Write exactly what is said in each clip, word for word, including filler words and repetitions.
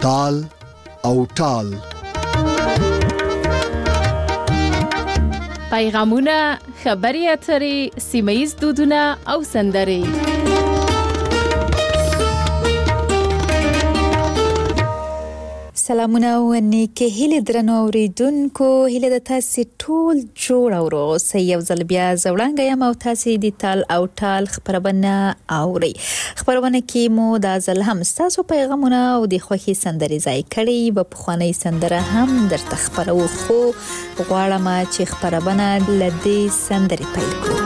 تال او ټال. پیغامونه، خبري اترې، سیمه‌ییز دودونه او سندرې. سلامونه او نیکه هیله درنو اوریدونکو، هیله د تاسو ټول جوړ او روغ یو ځل بیا زوړنګ یم او تاسو د تال او ټال خبرونه اوري. خبرونه کې مو د ځل هم تاسو پیغامونه او د خوخي سندري ځای کړي، په خواني سندره هم درته خبرو، خو غواړم چې خبرونه لدې سندري پیل کړو.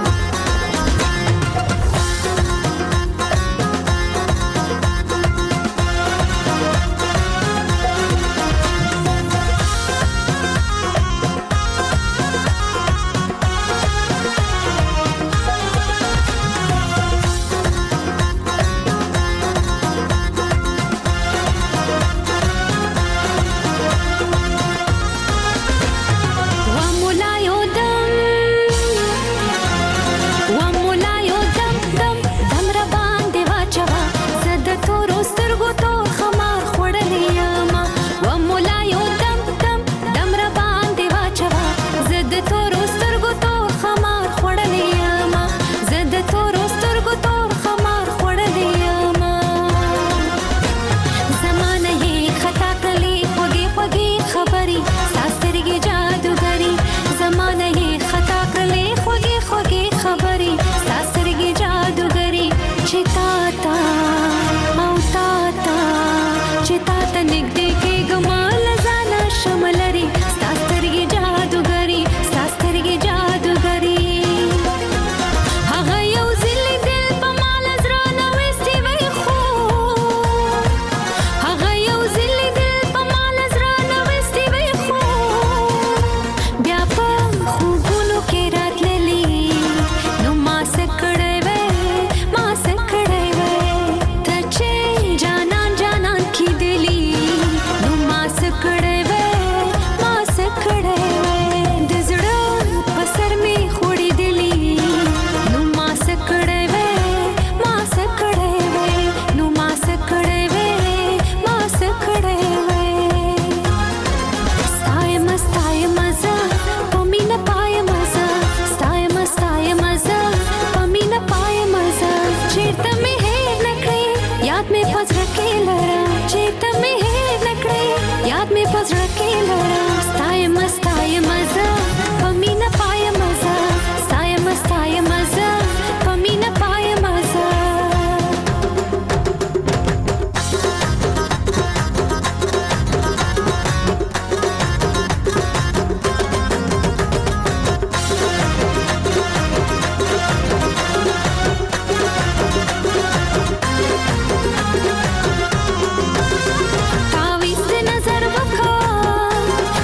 तावीज़ नजर वखा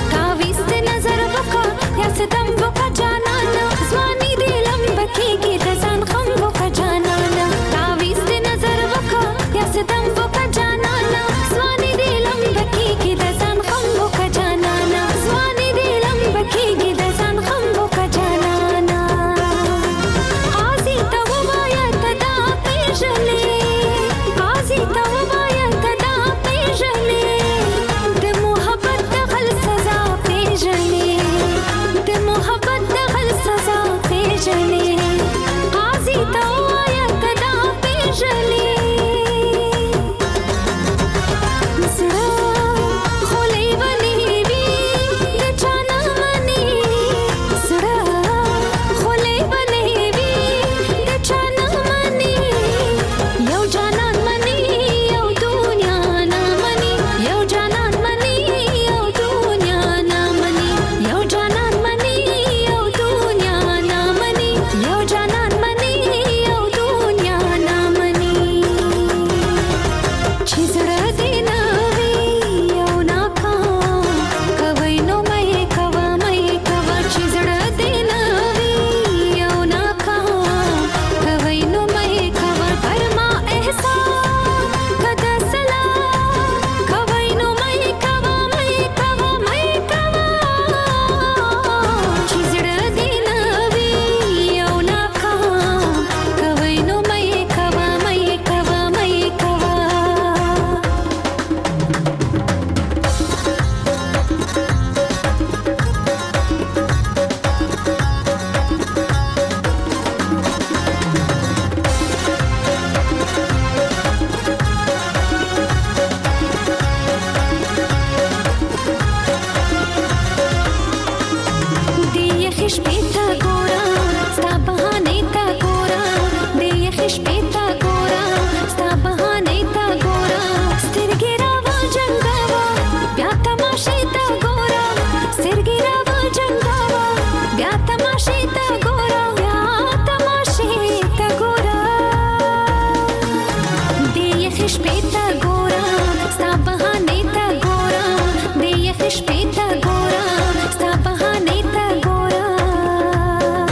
شپې ته ګورم ستا بهانې ته ګورم د یخې شپې ته ګورم ستا بهانې ته ګورم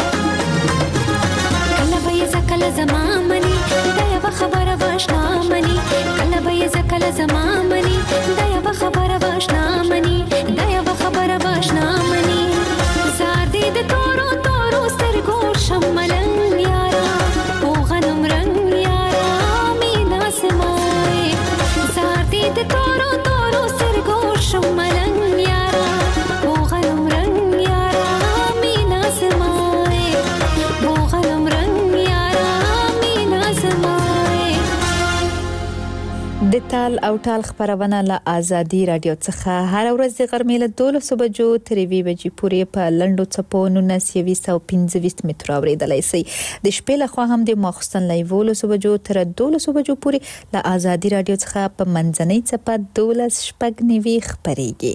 کله به یې زه کله زما مني دا یوه خبره به اشنا مني کله به یې زه کله زما مني دا یوه خبره به اشنا مني دا یوه خبره به اشنا مني زار دې د تورو تورو سترګو شم ملنګ یاره په غنم رنګ یاره مینا سمای زار دې د تورو تورو سترګو شم ملنګ یاره په غنم رنګ یاره مینا سمای په غنم رنګ یاره مینا سمای د تال او ټال خبرونه له آزادي رادیو څخه هر ورځ د غرمې له دولسو بجو تر یوې بجې پورې په لنډو څپو نولس یویشت او پنځه ویشت متره اورېدلی شئ د شپې لخوا هم د ماخوستن له یولسو بجو تر دولسو بجو پورې له آزادي رادیو څخه په منځنۍ څپه دولس شپږ نوي خپرېږي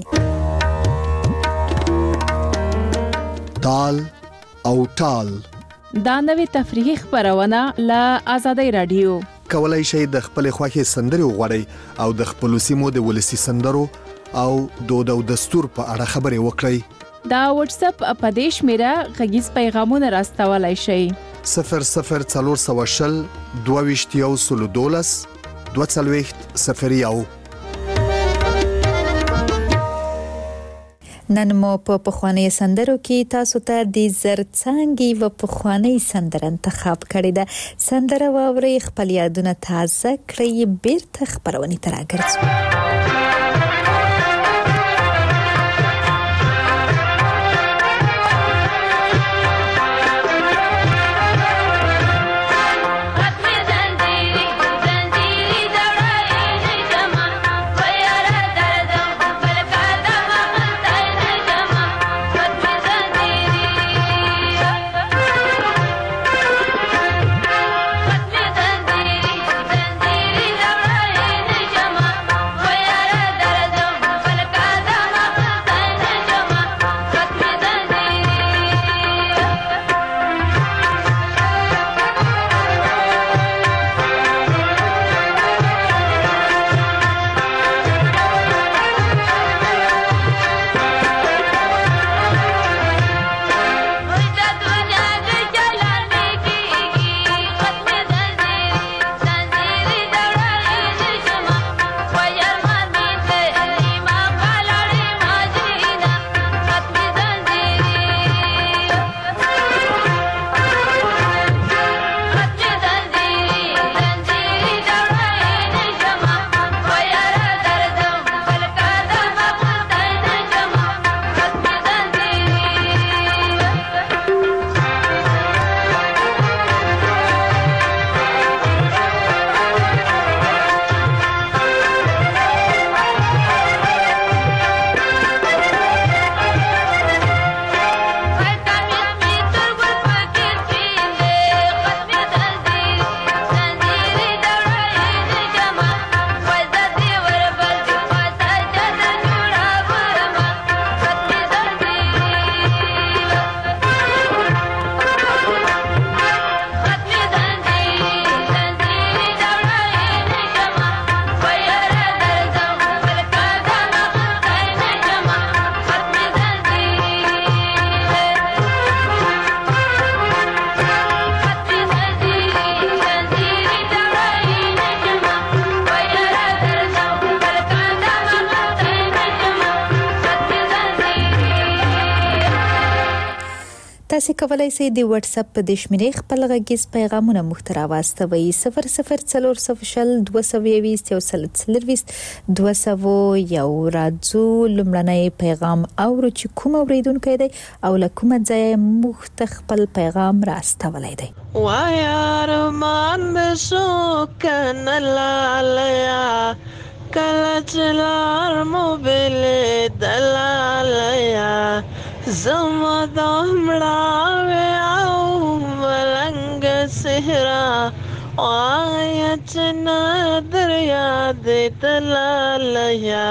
تال او ټال دا نوې تفریحي خبرونه له آزادي رادیو کولای شئ د خپل خوښي سندري وغوړئ او د خپل سیمو د ولسی سندرو او دود او دستور په اړه خبرې وکړئ دا واتس اپ په دیش میرا غږیز پیغامونه راستولای شئ صفر صفر څلور سوه شل دوه ویشت یو سل دولس دوه څلوېښت صفر یو نن مو په پخواني سندرو کې تاسو ته د زرڅانګي و پخواني سندر انتخاب کړی ده سندره واوري خپل یادونه تازه کړئ بیرته خبرونه تراګرځو تاسو کولای شئ د واتس اپ په دشمنې خپل غږیز پیغامونه مخترا واستوي صفر صفر څلور سوه شل دوه سوه یویشت یو سل څلرویشت دوه سوه یو راځو لمړنی پیغام اورو چې کوم اوریدونکو دی او له کومه ځای مخته خپل پیغام راستولای دی وای ارمان بشو کنه لالیا کله چلار مو بل دلالیا زما دمړه او ملنګ سهرا وایت نادر یاد دلالیا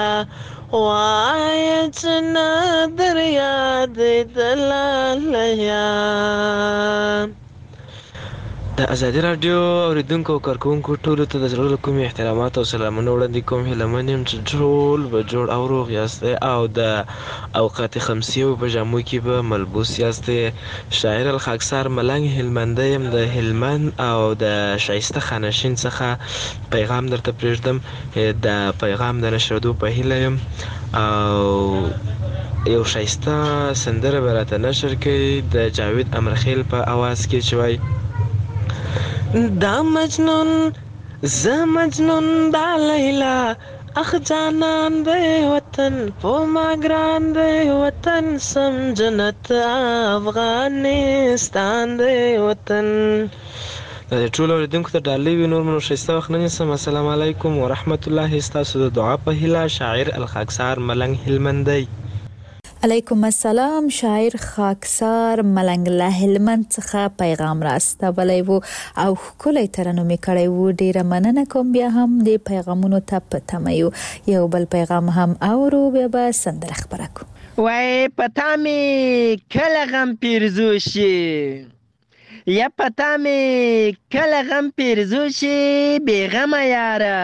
وایت نادر یاد دلالیا د ازادي راډیو اوریدونکو او کارکونکو ټولو ته د زړه له کومې احترامات او سلامونه وړاندې کوم. هیله من یم چې ټول به جوړ او روغ یاستئ او د اوقات خمسیو په جامو کې به ملبوس یاستئ. شاعر الخاکسار ملنګ هلمندی یم د هلمند او د ښایسته خانشین څخه پیغام درته پرېږدم. د پیغام د نشرېدو په هیله یم او یو ښایسته سندره به راته نشر کوي د جاوید امرخیل په اواز کې چې وایي دا مجنون زه مجنون دا لیلا اخ جانان دی وطن په ما ګران دی وطن سم جنت افغانستان دی وطن. د ټولو اوریدونکو ته ډالۍ وي. نور منو ښایسته وخت نه نیسم. السلام علیکم ورحمت الله. ستاسو د دعا په هیله شاعر الخاکسار ملنګ هلمندی. علیکم السلام. شاعر خاکسار ملنګ له هلمند څخه پیغام راستولی وو او ښکلی ترنم یې کړی وو. ډیره مننه کوم. بیا هم د پیغامونو ته په تمه یو. یو بل پیغام هم اورو بیا به سندره خپره کړو. وای پتا مې کله غم پیرزو شي یا پتا مې کله غم پیرزو شي بېغمه یاره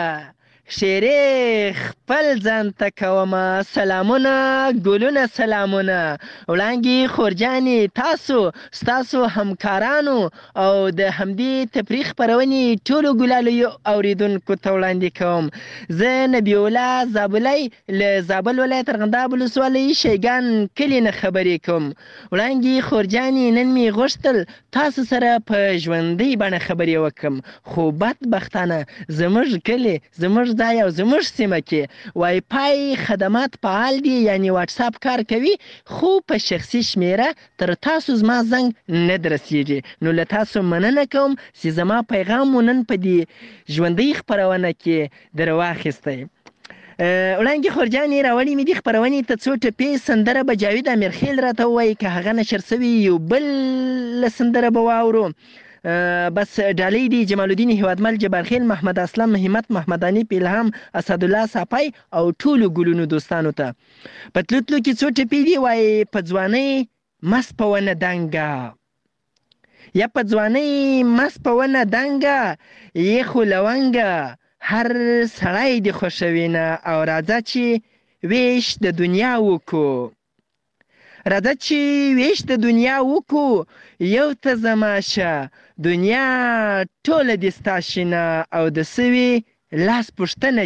شیرې خپل ځان ته کومه سلامونه ګلونه سلامونه. وړانګې خورجانې تاسو ستاسو همکارانو او د همدې تفریح خپرونې ټولو ګلالیو اوریدونکو ته وړاندې کوم. زه نبی الله زابلی له زابل ولایت ارغنداب ولسوالۍ شیګان کلي نه خبرې کوم. وړانګې خورجانې نن مې غوښتل تاسو سره په ژوندۍ بڼه خبرې وکړم خو بدبختانه زموږ کلي زموږ ځای او زموږ سیمه کې وای فای خدمات فعال دي یعنی واټساپ کار کوي خو په شخصي شمیره تر تاسو زما زنګ نه درسیږي. نو له تاسو مننه کوم چې زما پیغام مو نن په دې ژوندۍ خپرونه کې در واخیستی. وړانګې خورجانې راوړې مې دې خپرونې ته څو ټپې سندره به جاوید امیرخیل راته ووایي که هغه نشر سوي یو بل سندره به واورو. بس ډالۍ دي جمال الدین هیوادمل جبارخیل محمد اسلم همت محمدانی پیلهام اسدالله صافی او ټولو ګلونو دوستانو ته. په تلو تلو کې څو ټپې دي. وایي په ځوانۍ مست په ونه دنګه یا په ځوانۍ مست په ونه دنګه یې خو لونګه هر سړی دې خوښوینه او راځه چې ویش د دنیا وکړو راځه چې ویش د دنیا وکړو یو ته زماشه دنیا ټوله دې ستا شینه او د سوي لاس پوښتنه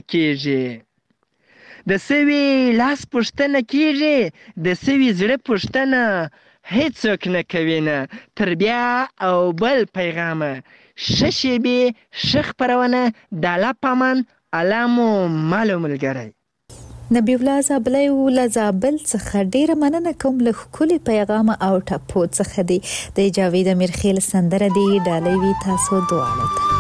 کېږي د سوي لاس پوښتنه کېږي د سوي زړه پوښتنه هیڅوک نه کوینه. تر بیا او بل پیغامه ښه شېبې ښه خپرونه د الله په امان. الله مو مالو ملګری. نبی الله زابلی و له زابل څخه ډیره مننه کوم. له ښکلي پیغام او ټپو څخه دی د جاوید امیرخیل سندره دی. ډالۍ وي تاسو دواړو ته.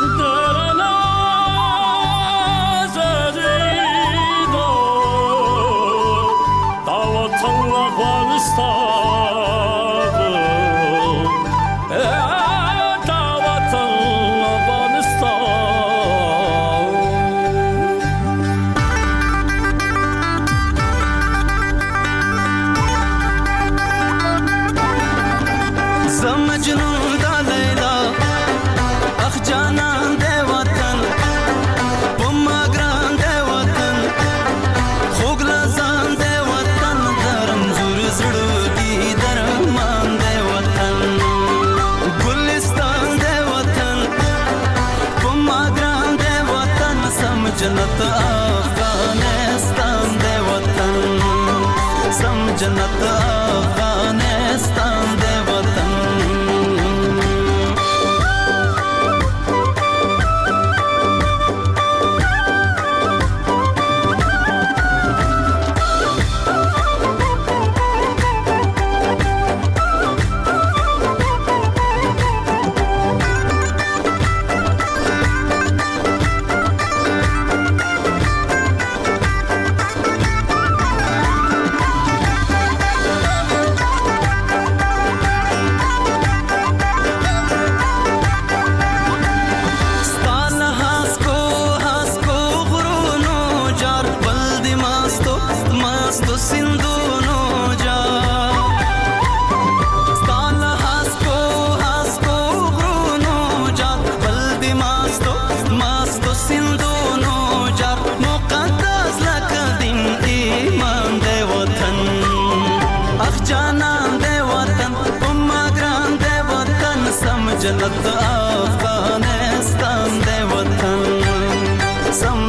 جنت افغانستان دی وطن سم جنت افغانستان دی وطن.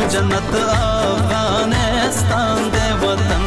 جنت افغانستان دے وطن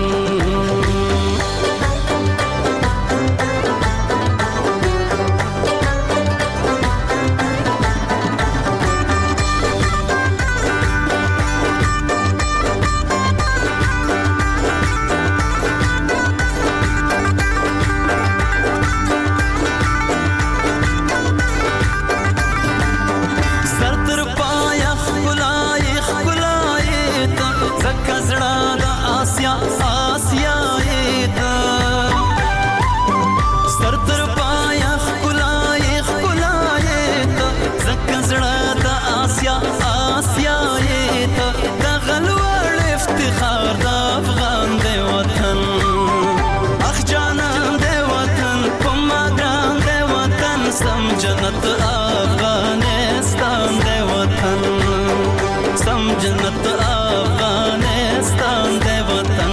جنت افغانستان دے وطن سم جنت افغانستان دے وطن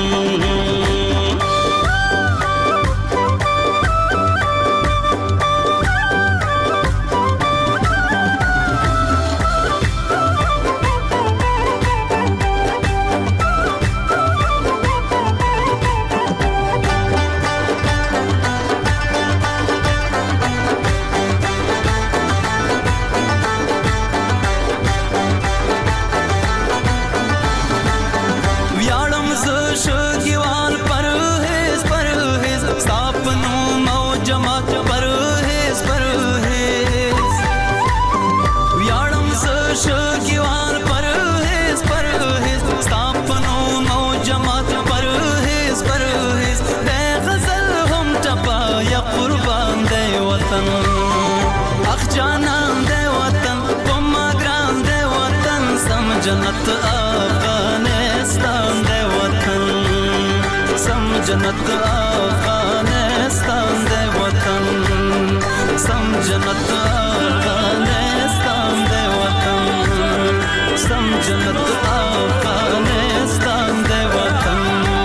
جنت افغانستان دے وطن سم جنت افغانستان دے وطن سم جنت افغانستان دے وطن سم جنت افغانستان دے وطن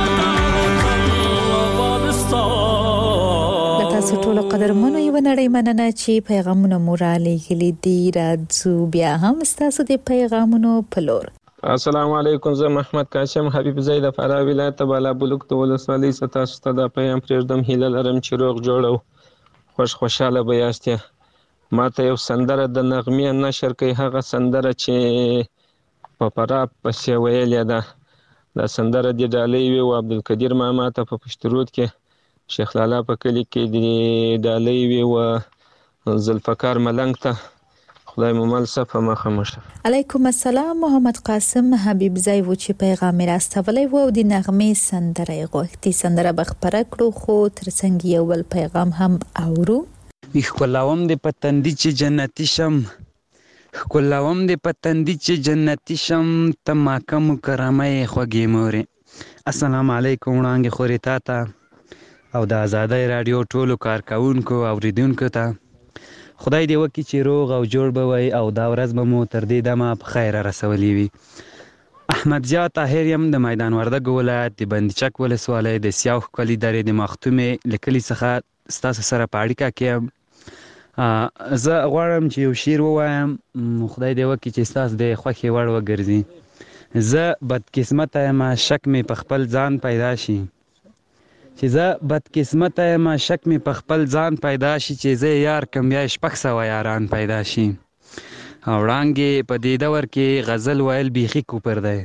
تاسو ټول قدرمنو یو نړۍ مننه چې پیغامونه مورالي غلي دي راځو بیا هم تاسو د پیغامونو پلور السلام علیکم زه محمد قاسم حبیب زید فرا ولایت بالا بلوک ته ولسوالۍ ستا ستدا پیغام پرېږدم هیله لرم چې روغ جوړ او خوش خوشاله به یاست ما ته یو سندره د نغمې نشر کوي هغه سندره چې په پراب پسې ویلې ده دا سندره د ډالۍ وی او عبدالقدیر ماما ته په پشترود کې شیخ لالا په کلی کې د ډالۍ وی او ذوالفقار ملنګ ته خدای مو مل صفه مخه مشه علیکم السلام محمد قاسم حبیب زای و چې پیغام راستولې وو د نغمې سندره غوښتي سندره بخبره کړو خو ترڅنګ یو ول پیغام هم اورو خپلوم د پتندې چې جنتی شم خپلوم د پتندې چې جنتی شم تما کوم کرامه خوږی مورې السلام علیکم وړاندې خوري تا ته او د آزادۍ رادیو ټولو کارکونکو اوریدونکو ته خدای دې وکړي چې روغ او جوړ به وي او دا ورځ به مو تر دې دمه په خیر رسولې وي احمد ضیا طاهر یم د میدان وردګ ولایت د بندچک ولسوالۍ د سیاو ښکلي درې د مختومې لیکلي څخه ستاسو سره په اړیکه کې یم زه غواړم چې یو شعر ووایم خدای دې وکړي چې ستاسو د خوښې وړ وګرځي زه بدقسمته یم شک مې په خپل ځان پیدا شي چې زه بدقسمته یم شک مې په خپل ځان پیدا شي چې زه یار کم یا شپږ سوه یاران پیدا شي او وړانګې په دې دور کې غزل ویل بیخي کوپر دی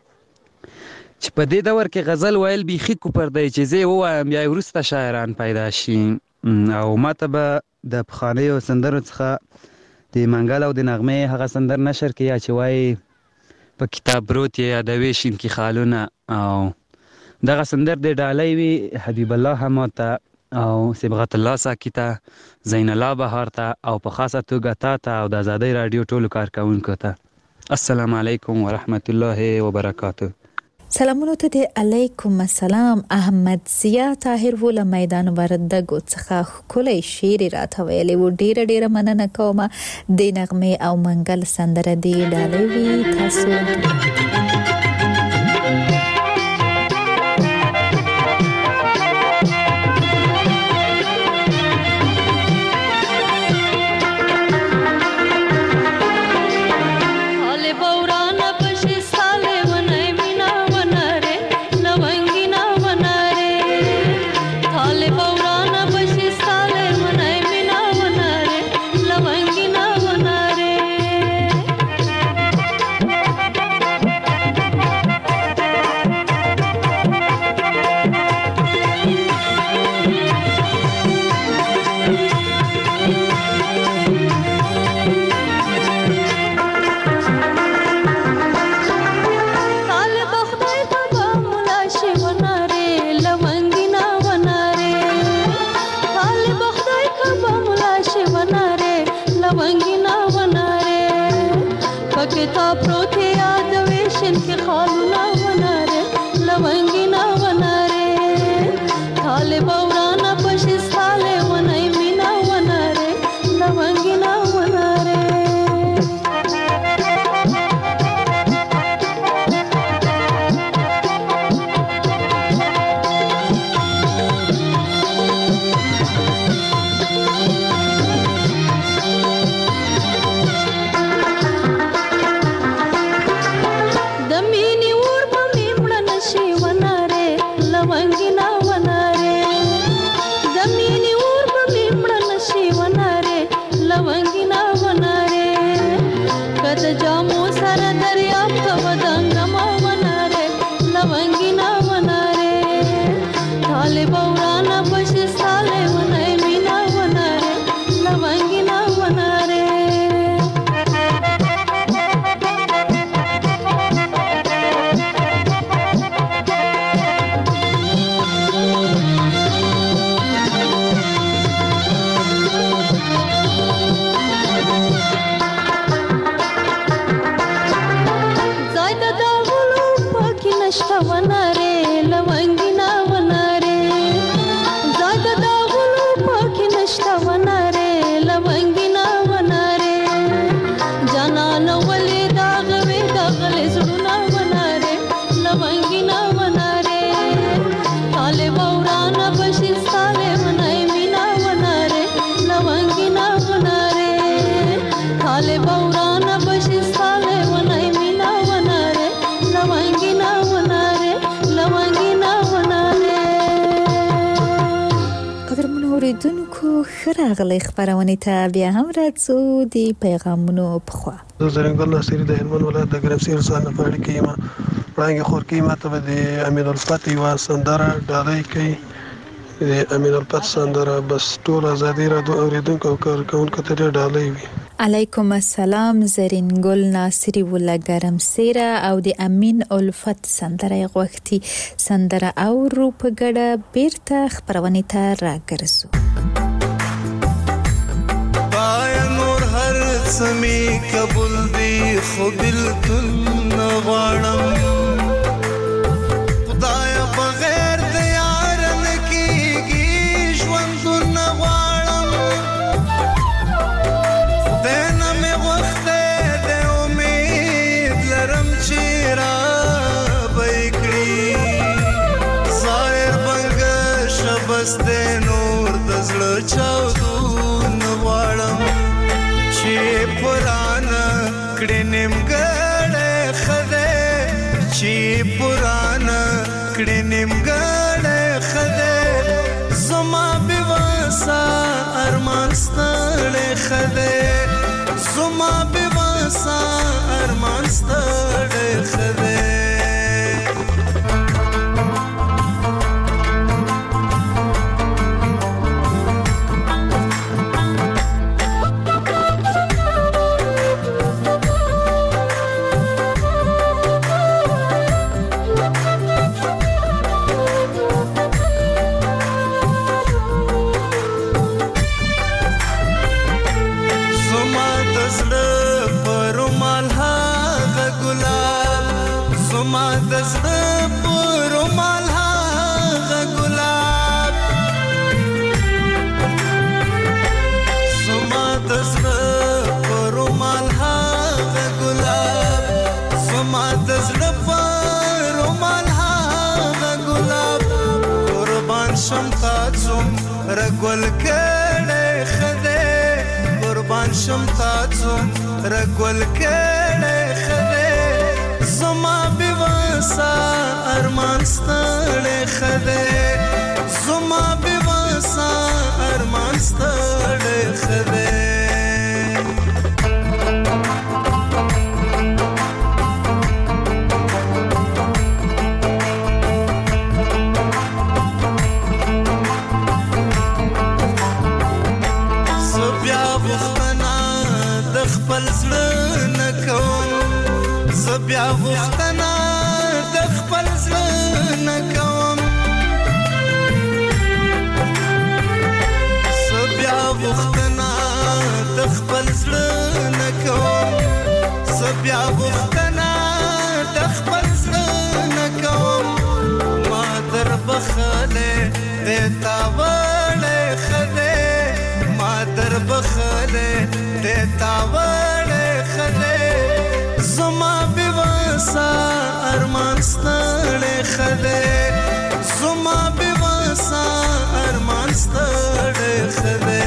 چې په دې دور کې غزل ویل بیخي کوپر دی چې زه ووایم یا وروسته شاعران پیدا شي او ماته به د پخوانیو سندرو څخه د منګل او د نغمې هغه سندر نشر کې یا چې وایي په کتاب پروت یې یادوي شین کې خالونه او دغه سندر د ډالۍ وي حبیب الله حماد ته او صبغت الله ساکي ته زین الله بهار ته او په خاصه توګه تا ته او د آزادۍ رادیو ټولو کارکونکو ته السلام علیکم ورحمت الله وبرکاته سلامونه ته د علیکم السلام احمد ضیا طاهر ول میدان وردګ څخه خولي شیر راته ویلې و ډیره ډیره مننه کوم د نغمه او منګل سندره دی ډالۍ وی تاسو حال بوران پکتا پروتې یادوي شین کې خالونه وناره لونګینا وناره طالب ورانه پښې ساله ونای مینا وناره لونګینا وناره راغلی خبرونه ته بیا هم راځو د پیغامونو په خوا زرنګل ناصری د هلمند ولایت د ګرمسیر ځان په اړه کې ما وړاندې خور کې ما ته د امین الفتح یو سندره ډالۍ کوي د امین الفتح سندره بس ټول ازادي را دوه اوریدونکو او کارکونکو ته ډالۍ وي علیکم السلام زرنګل ناصری ول ګرمسیر او د امین الفتح سندره غوښتي سندره او رو په ګډه بیرته خبرونه ته راګرځو سمی قبول دی خو بلکل نغواړم خدای بغیر د یار نه کیږي ژوند نغواړم خدای نه مې غوښته د امید لرم چې را بېکړي ظاهر بنګ شبس د نور د زړه چاودو نغواړم چې پرانا کړه نیمګړې خده چې پرانا کړه نیمګړې خده زما بواسا ارمان ستړې خده زما بواسا ارمان ستړې خده رګول کړه خده قربان شم تاسو رګول کړه خده زما بواسا ارمان ستړې خده زما بواسا ارمان ستړې خده بیا غوښتنه د خپل زړه نه کوم زه بیا غوښتنه د خپل زړه نه کوم زه بیا غوښتنه د خپل زړه نه کوم ما در بخلې د تا وړې خدای ما در بخلې د تا وړې خدای زما بواسا ارمان ستړې خدای زما بواسا ارمان ستړې خدای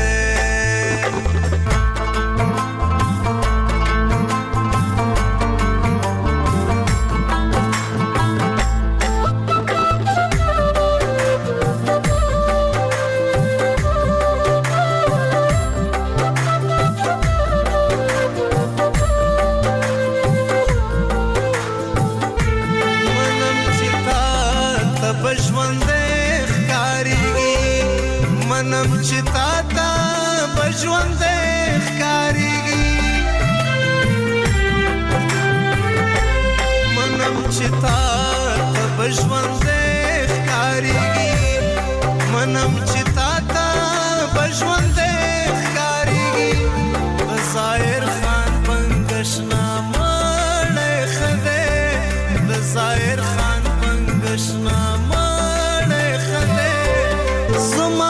منم چې تا ته بژوند ښکاریږي منم چې تا ته بژوند ښکاریږي منم چې تا ته بژوند ښکاریږي ظاهر خان بنګشنا مړ خدای د ظاهر خان بنګشنا مړ خدای زما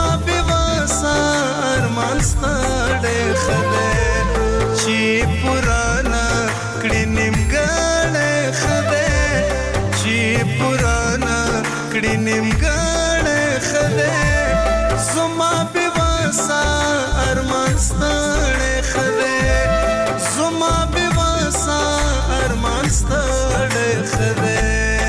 ارمان ستړې خدای چې پرانا کړي نیمګړې خدای چې پرانا کړي نیمګړې خدای زما بواسا ارمان ستړې خدای زما بواسا ارمان ستړې خدای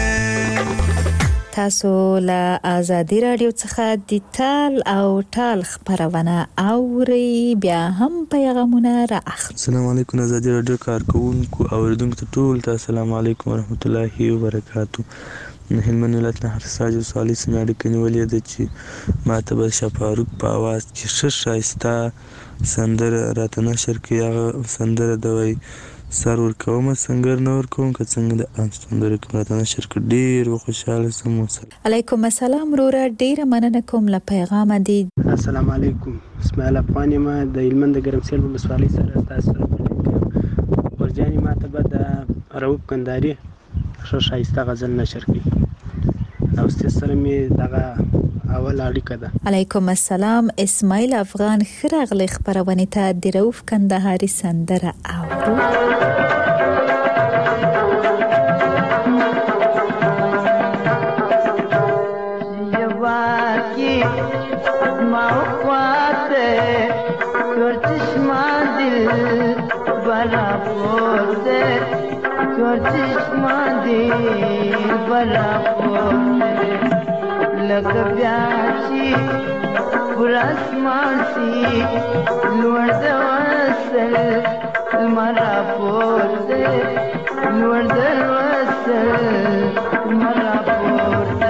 تاسو له آزادي رادیو څخه د تال او ټال خبرونه اوري بیا هم پیغامونه را اخلي. السلام علیکم آزادي رادیو کارکونکو اوریدونکو ته ټول ته السلام علیکم ورحمت الله وبرکاتو. هلمند ولایت نه هرساج وسالي سمې اړیکې نیولې ده چې ما ته به شفاروق په اواز کې ښه ښایسته سندره راته نشر کړي هغه سندره د وایي سر ورکوم څنګه نه ورکوم که څنګه د سندره کوم راته نشر کړي ډېر خوشحاله سم وسل. علیکم السلام وروره ډېره مننه کوم له پیغامه دي. السلام علیکم اسماعیل افغان یم د هلمند د ګرمسېل ولسوالۍ سره ستاسو سره ورجانې ما ته به د رؤف کندهاري ښه ښایسته غزل نشر کړي او ستاسو سره مې دغه اول اړیکه ده. علیکم السلام اسماعیل افغان ښه راغلی خپرونې ته د رؤف کندهاري سندره اورو. لکه بیا چې پر اسمان سي لوړ د وصل لمر راپورته لوړ د وصل لمر راپورته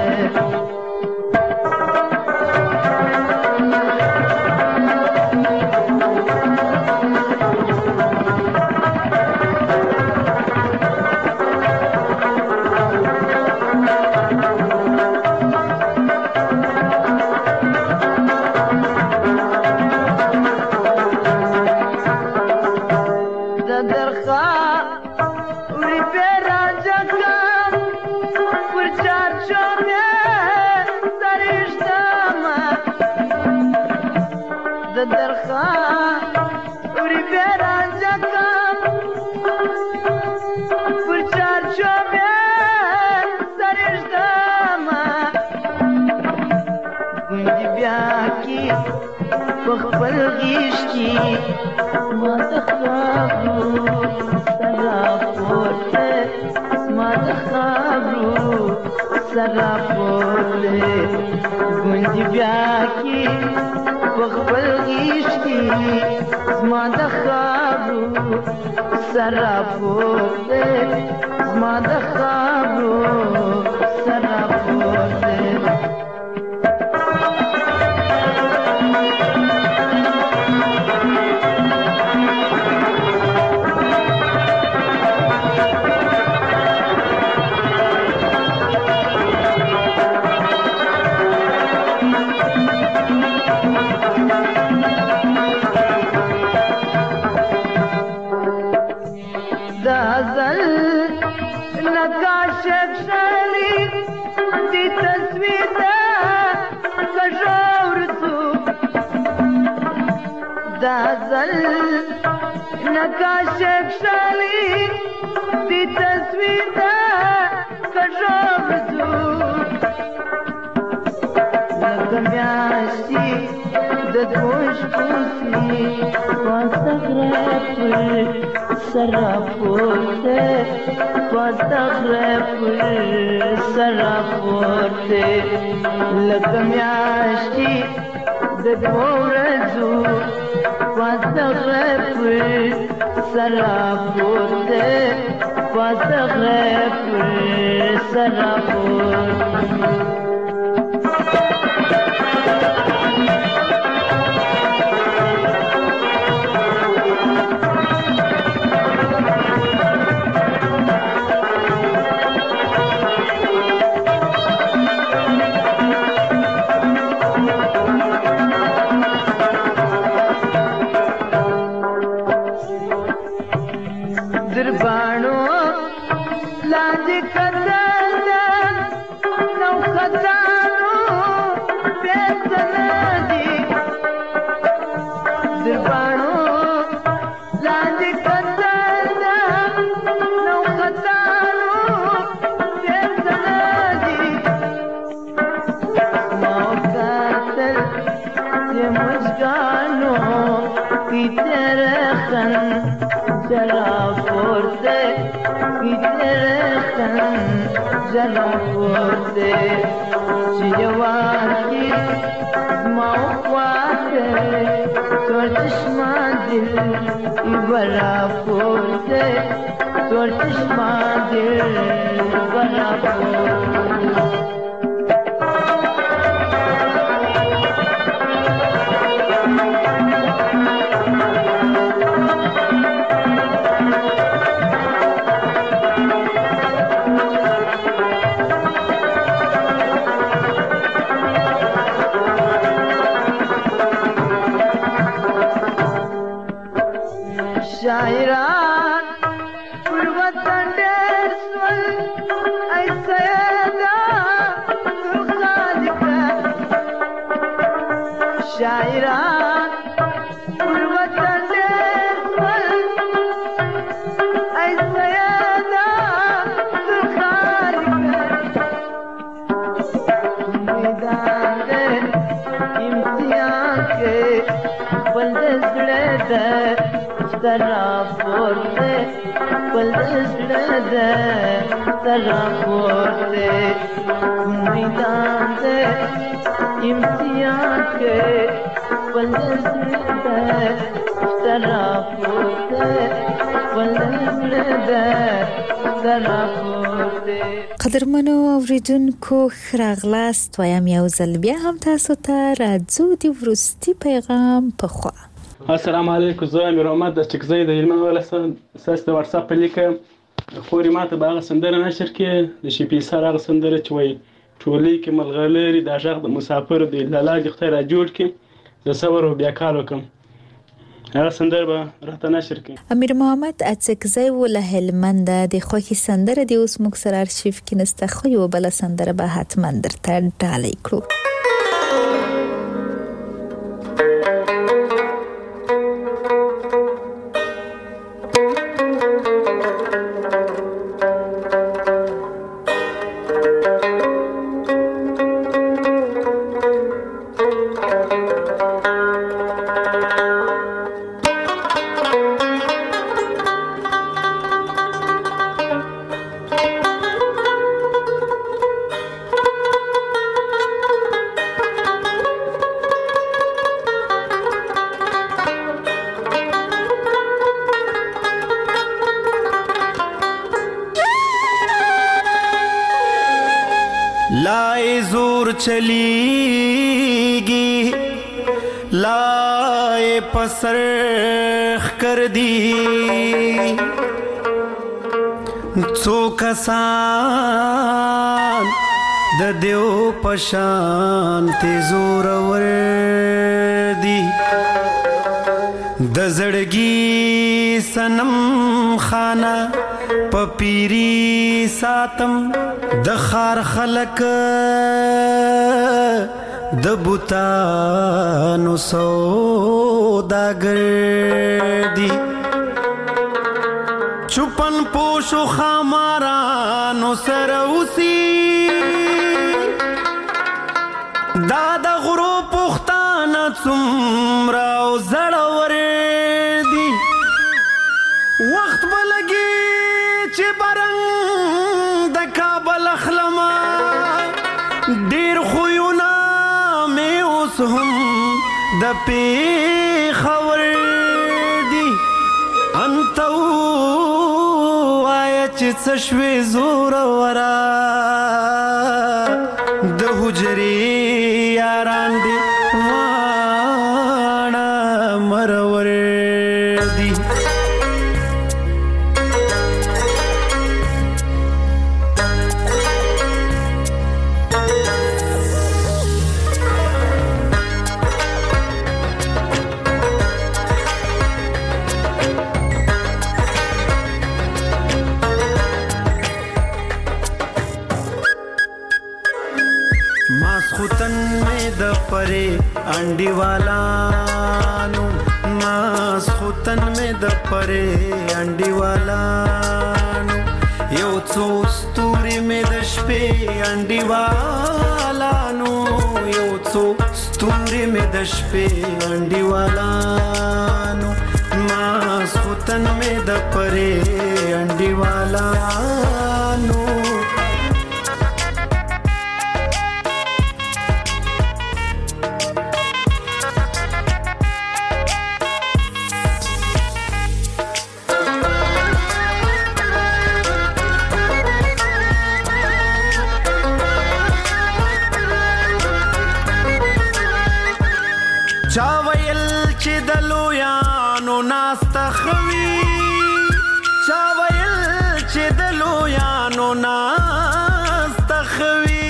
خپل غیش کی ما تخابرو سراپورته ما تخابرو سراپورته گنجی بیا کی خپل غیش کی ما تخابرو سراپورته ما تخابرو سراپورته da ازل نقاش شالي دي تصويته كشورتو دا ازل نقاش شالي دي تصويته كشورتو لكم ياشتي ددوش بوسي واستغرب سرافورته واستغرب سرافورته لكم ياشتي ددورزو واستغرب سرافورته واستغرب سرافورته Jalaporte, Chiyawaki, Maukwate, Tortishmadil, Ibaraporte, Tortishmadil, Ibaraporte. Shairan, Purvatan Deswal, ay sayada, Turkhalika. Shairan, Purvatan Deswal, ay sayada, Turkhalika. Umidan de, imtihan ke, baldes lede. Taraporte, paldes lede, taraporte, maidan de, imtihan ke, paldes lede, taraporte, paldes lede, taraporte. قدرمنو اوریدونکو خراغلاست وایم یو ځل بیا هم تاسو ته راځو د وروستي پیغام په خوا. السلام علیکم، زه امیر محمد د ټکزۍ د هلمند ولایت ساس د واتساپ په لیکه خوري ماته به هغه سندره نشر کې د شفیع سر هغه سندره چې وایي ټولۍ کې ملغلرې دا غږ د مسافر دی لالا دې خدای را جوړ کړي زه صبر او بیا کار وکړم هغه سندره به راته نشر کړي. امیر محمد اڅکزۍ ول هلمند د خوښي سندره دی اوس موږ سره ارشیف کې نسته خو یو بل سندره به حتما درته ډالۍ کړو. لائے زور چلیگی لائے پسرخ کر دی څو کسان د دیو پشان ته زور ور دی د زړګي سنم خانه پپیری ساتم د خار خلک د بوتانو سوداګر دی چوپن پوشو خامارانو سره اوسي دا د غرو پختانه څومره او زړور دي وخت به لګي چې برنګ د کابل اخلمه ډېر خویونه مې اوس هم د پېښور دي انته ووایه چې څه شوې زوروره د حجرې یاران دي واړه مرور دي پرے انڈی والانو ماس خوتن میں د پرے انڈی والانو یو څو ستوري میں د شپې انڈی والانو یو څو ستوري میں د شپې انڈی والانو ماس خوتن میں د پرے انڈی والانو چا ویل چې د لویانو ناسته خوي چا ویل چې د لویانو ناسته خوي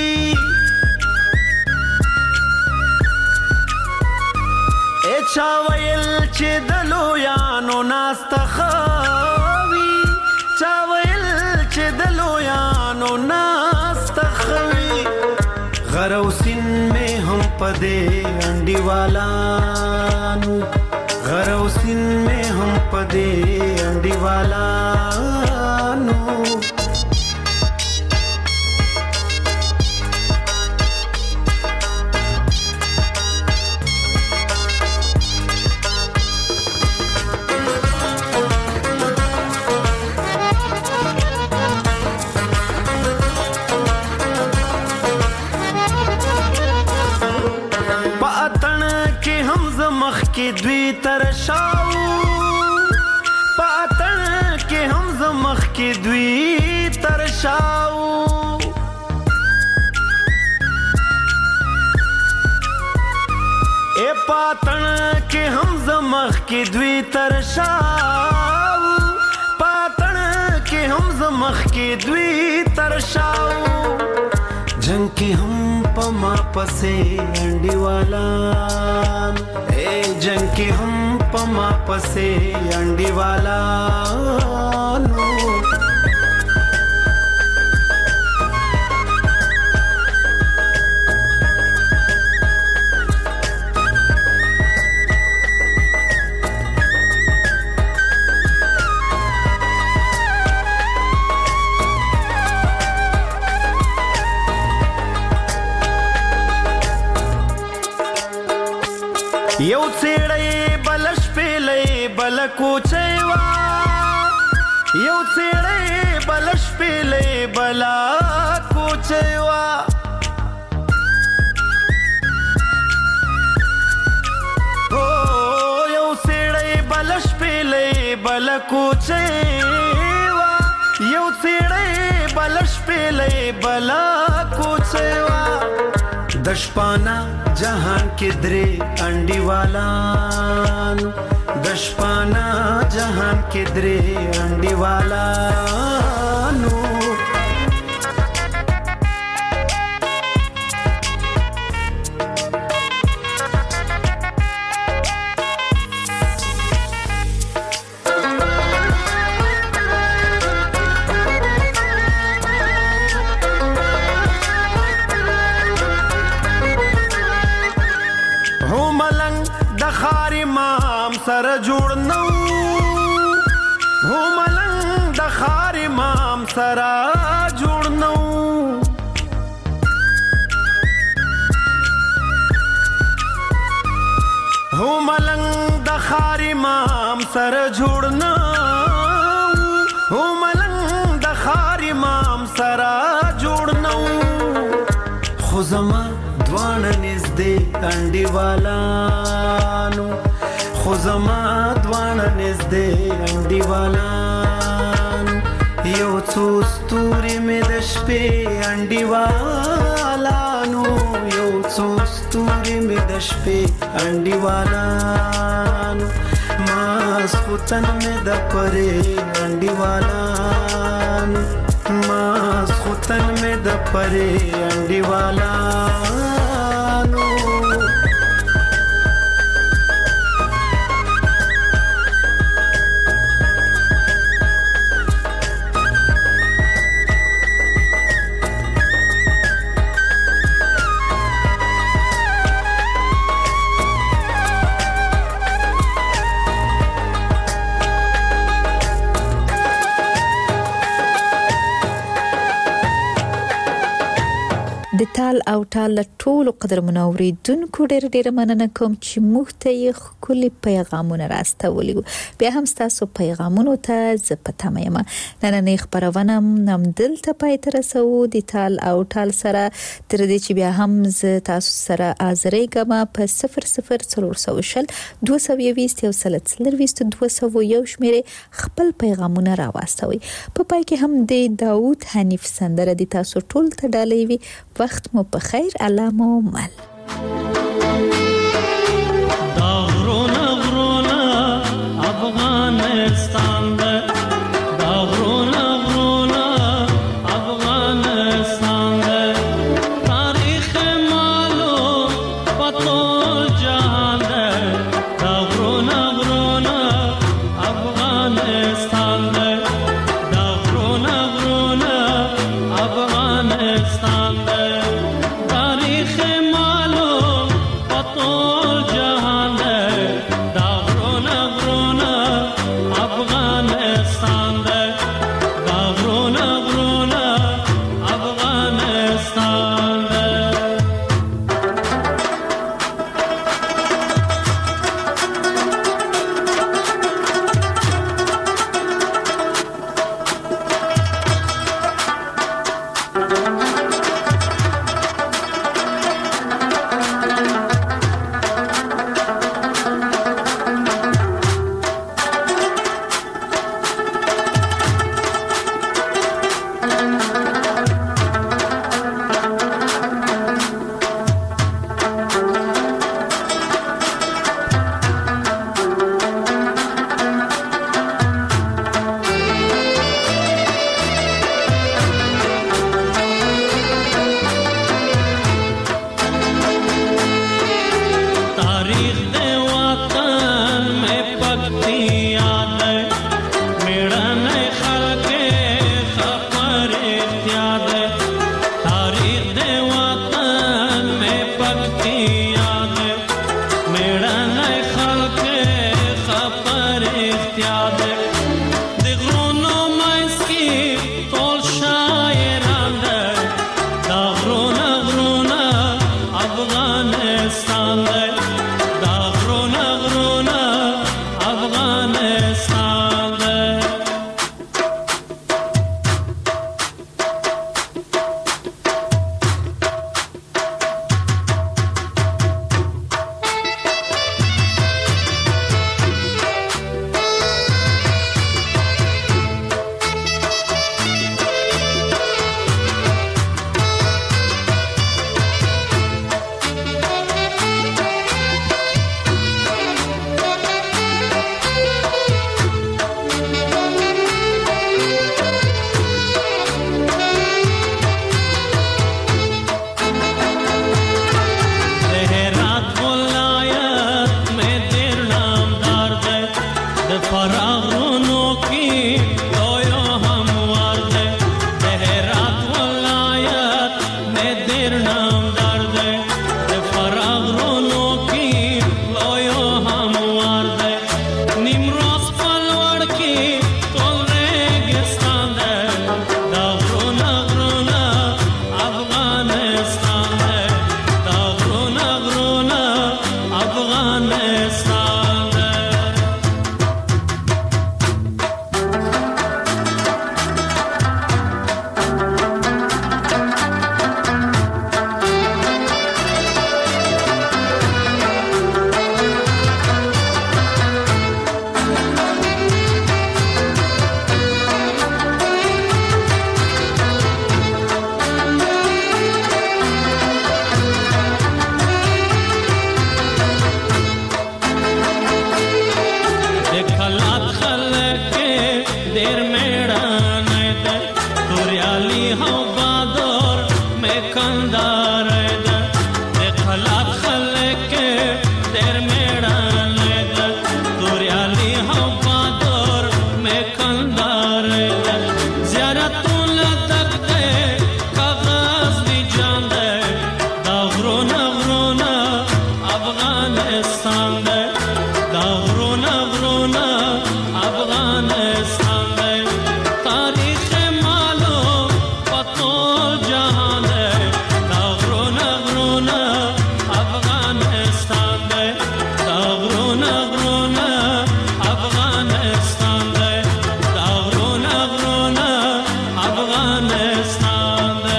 ای چا ویل چې د لویانو ناسته خوي چا ویل چې د لویانو ناسته خوي غروسین میں ہم پدے انڈی والانو غروسین میں ہم پدے انڈی والانو के द्वी तरशाओ पातन के हम जमख के द्वी तरशाओ ए पातन के हम जमख के द्वी तरशाओ पातन के हम जमख के द्वी तरशाओ जंग के हम पमा पसे अंडी वाला ए जंग के हम पमा पसे अंडी वाला नो یو څېړی بلش پیلې بل کوچېوا یو څېړی بلش پیلې بلا کوچېوا او یو څېړی بلش پیلې بل کوچېوا یو څېړی بلش پیلې بلا کوچېوا दशपाना जहान के द्रे अंडी वालानु दशपाना जहान के द्रे अंडी वालानु سره جوړ نو هو ملنګ د خار امام سره جوړ نو هو ملنګ د خار امام سره جوړ نو هو ملنګ د خار امام سره جوړ نو خو زما دوانه نږدې انډیوالانو خو زما دوانه نږدې انډیوالانو یو څو ستوري مې د شپې انډیوالانو یو څو ستوري مې د شپې انډیوالانو ماسخوتن مې د پرې انډیوالانو ماسخوتن مې د پرې انډیوالانو د تال او ټال ټول قدر منوریدونکو ډېر ډېر مننه کوم چې موږ ته یې خولي پیغامونه راستولي بیا هم تاسو پیغامونو ته ز پته مې ما نن خبرونه نم دلته پای تر سو د تال او ټال سره تر دې چې بیا هم ز تاسو سره ازرې کما په صفر صفر څلور سو شل دوه سو یويست یو سلت لرويست دوه سو یو شمیره خپل پیغامونه راوستوي په پای کې هم د داوود حنیف سندره د تاسو ټول ته ډالې وي وخت مو په خیر الله مو مل دا غرونا غرونا افغانستان دا غرونا غرونا افغانستان دا تاریخ معلوم پطول جهان دا دا غرونا غرونا افغانستان دا دا غرونا غرونا افغانستان دا تاریخ مال کندار ده د خلاق خلک در میړان ده توریالي هو بادور می کندار ده زیارتونه دک ده کاغذ دی جان ده دا غرونه غرونه افغانستان ده دا غرونه غرونه افغانستان ده تاریخ معلوم پتول جهان ده دا غرونه غرونه افغانستان ده دا غرونه غرونه افغانستان ده دا غرونه غرونه افغانستان ده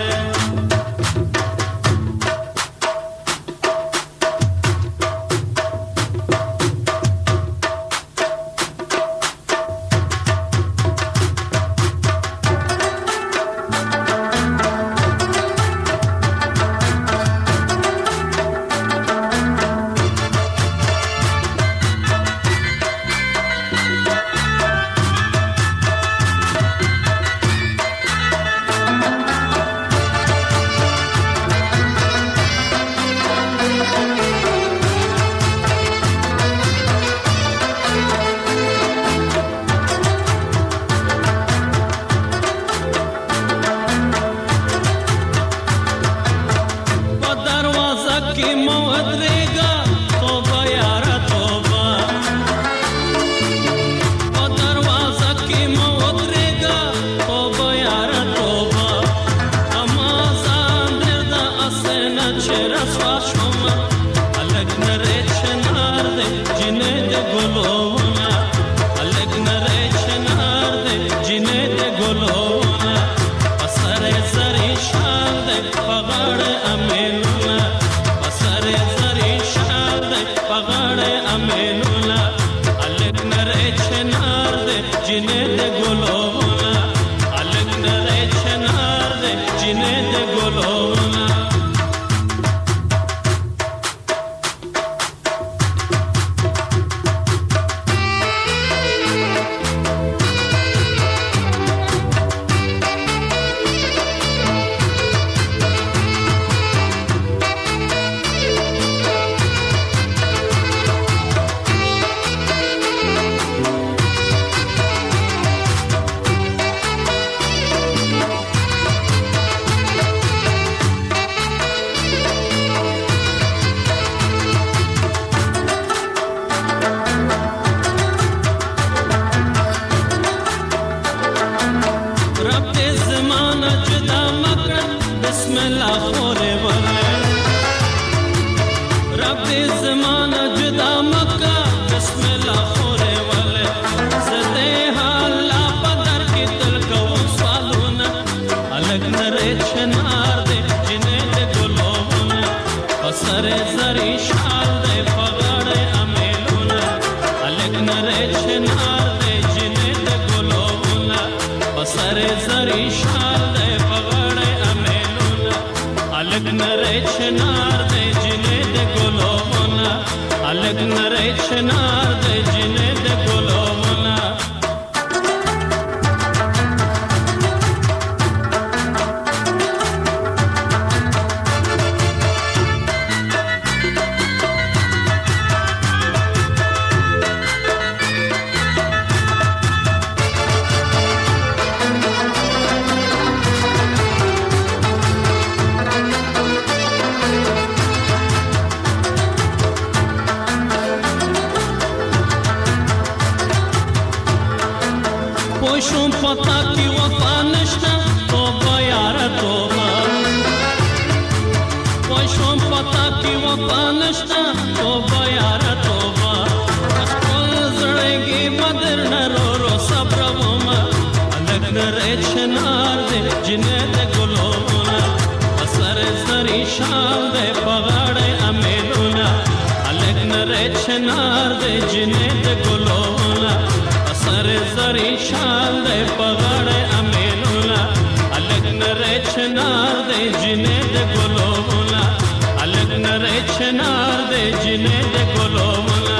په دروازه کې مو ودرېږه توبه یاره توبه په دروازه کې مو ودرېږه توبه یاره توبه اما ځان ډېر د اسې نه چې رسوا شومه هلک نری چنار دی جینۍ د ګلونه هلک نری چنار دی جینۍ د ګلونه په سر یې زرې شال دی په غاړه امیلونه په سر یې زرې شال دی په غاړه امیلونه هلک نری چنار دی جینۍ د ګلونه هلک نری چنار دی جینۍ د ګلونه رب دې زمانه جدا مکړه بسم الله خورې ولې رب دې زمانه جدا مکړه بسم الله خورې ولې زه دې حالا په در کې تل کوم سوالونه هلک نری چنار دی جینۍ د ګلونه په سر یې زرې شال دی په غاړه امیلونه هلک نری چنار دی جینۍ د ګلونه په سر یې زرې شال دی په غاړه امیلونه هلک نری چنار دی جینۍ د ګلونه هلک نری چنار دی جینۍ د ګلونه پوشم پتا کی وفا نشتا توبه یاره توبه پوشم پتا کی وفا نشتا توبه یاره توبه خپل زړګي بدر نرو رو صبر وما هلک نری چنار دی جینۍ د ګلونه په سر یې زرې شال دی په غاړه امیلونه هلک نری چنار دی جینۍ د ګلونه سر زری شال دی په غاړه امیلونه هلک نری چنار دی جینۍ د ګلونه هلک نری چنار دی جینۍ د ګلونه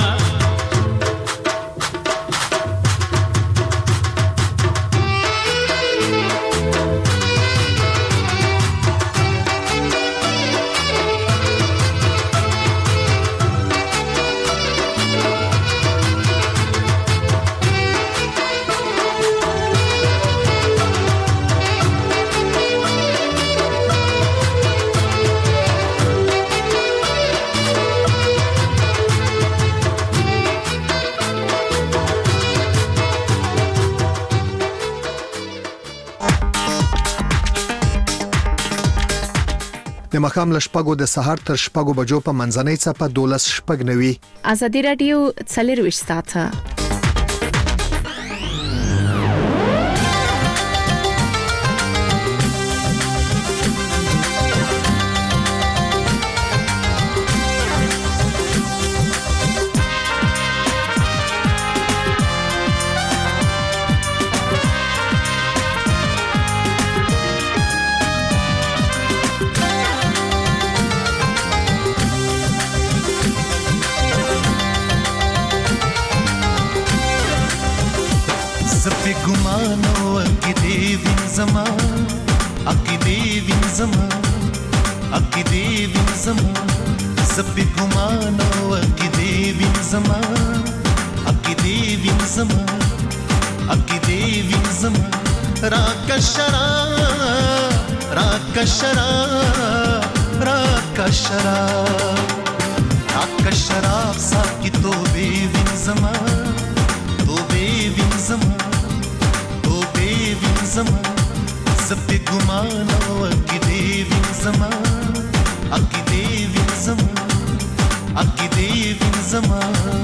د مخام ل شپږو د سهار تر شپږو بجو په منځنۍ څپه دولس شپږ نوي. ازادي رادیو څلرويشت ساعته ګمانو اکی دی وین زما اکی دی وین زما اکی دی وین زما سپی ګمانو اکی دی وین زما اکی دی وین زما اکی دی وین زما راکا شراب راکا شراب راکا شراب راکا شراب ساکی تو بی وین زما تو بی وین زما زما سپی ګمانو اکی دی وین زما اکی دی وین زما اکی دی وین زما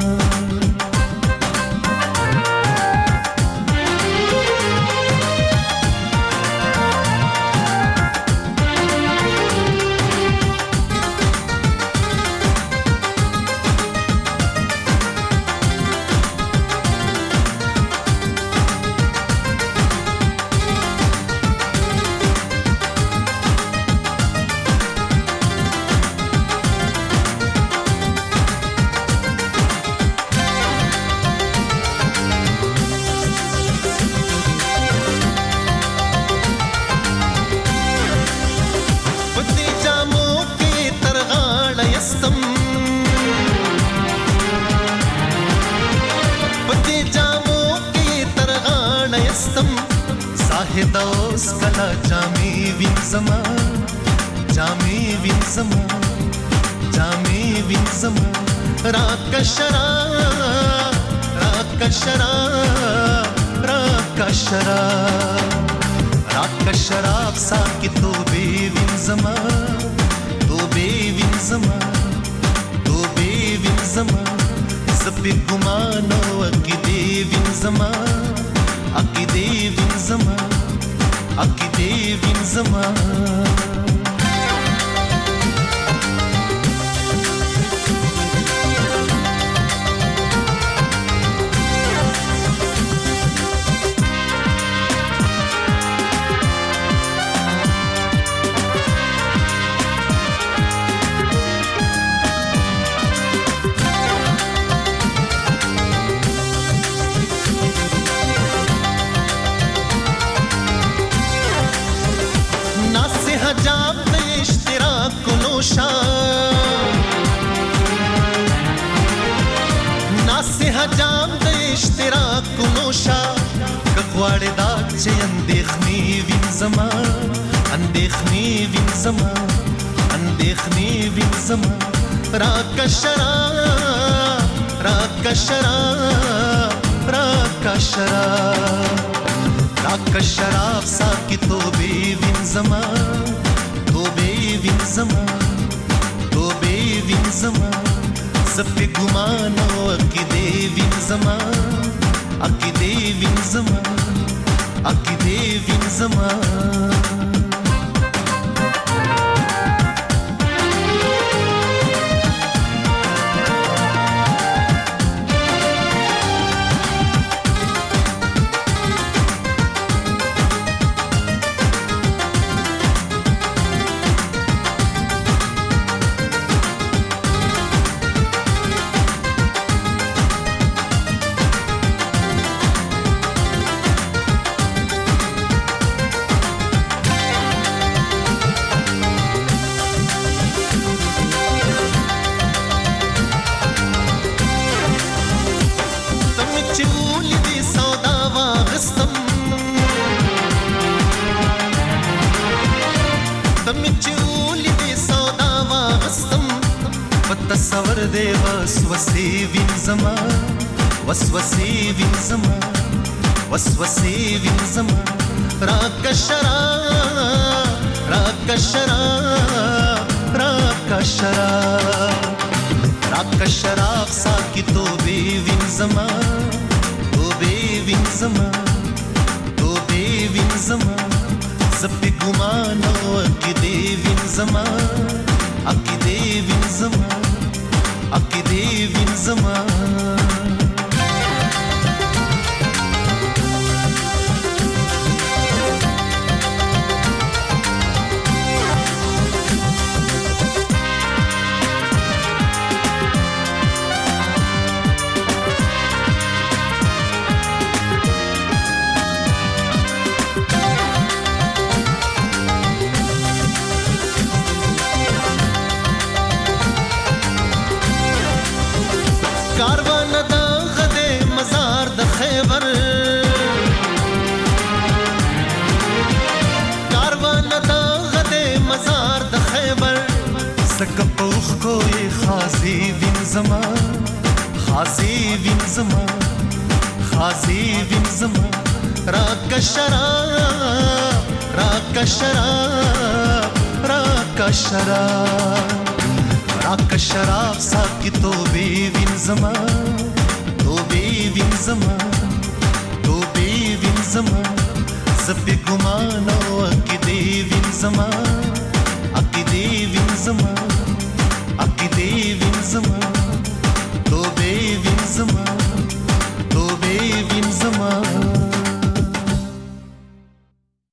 دوس کلا جامی وین زما جامی وین زما جامی وین زما راکا شراب راکا شراب راکا شراب راکا شراب ساکی تو بی وین زما تو بی وین زما تو بی وین زما سپی ګمانو اکی دی وین زما اکی دی وین زما اکی دی وین زما جام د اشتراک نوشا کغواړې دا چې اندېخنی وین زما اندېخنی وین زما اندېخنی وین زما راکا شراب راکا شراب راکا شراب راکا شراب ساکی تو بی وین زما تو بی وین زما تو بی وین زما سپی ګمانو اکی دی وین زما اکی دی وین زما اکی دی وین زما تصور دی وسوسې وین زما وسوسې وین زما وسوسې وین زما راکا شراب راکا شراب شراب راکا شراب ساکی توبه وین زما توبه وین زما توبه وین زما زپی ګمانو اکی دی وین زما اکی دی وین زما اکی دی وین زما کاروان د غده مزار د خیبر کاروان د غده مزار د خیبر سکه پوخ کوی خازی وین زما خازی وین زما خازی وین زما راک شراب راک شراب راک شراب راک شراب ساکی توبه وین زما توبه وین زما توبه وین زما زپی ګمانو اکی دی وین زما اکی دی وین زما اکی دی وین زما توبه وین زما